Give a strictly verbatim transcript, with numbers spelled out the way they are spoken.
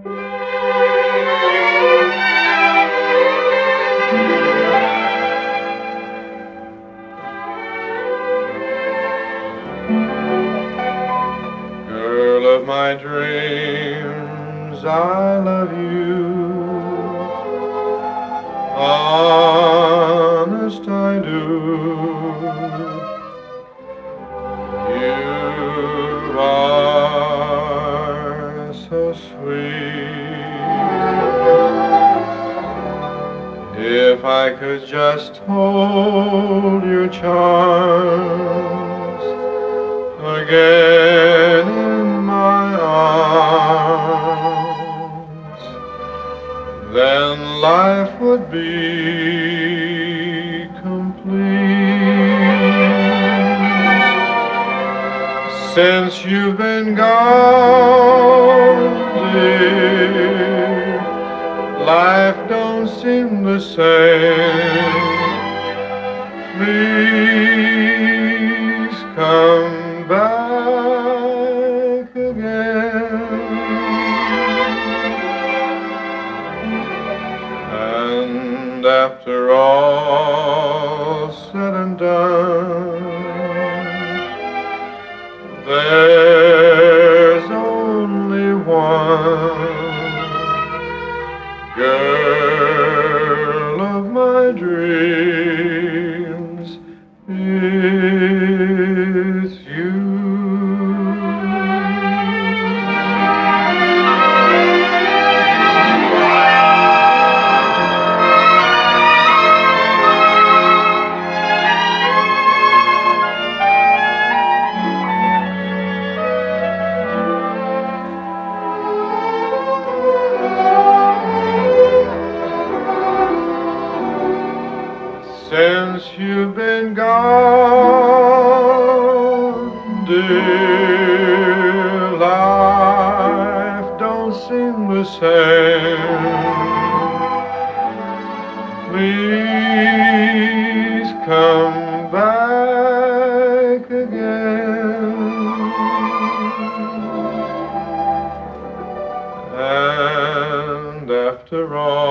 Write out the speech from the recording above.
Girl of my dreams, I love you. Honest I do. You are so sweet. If I could just hold your charms again in my arms, then life would be complete. Since you've been gone, dear, life don't seem the same. Please come back again. And after all said and done, there's only one girl of my dreams. It's you. Since you've been gone, dear, life don't seem the same. Please come back again. And after all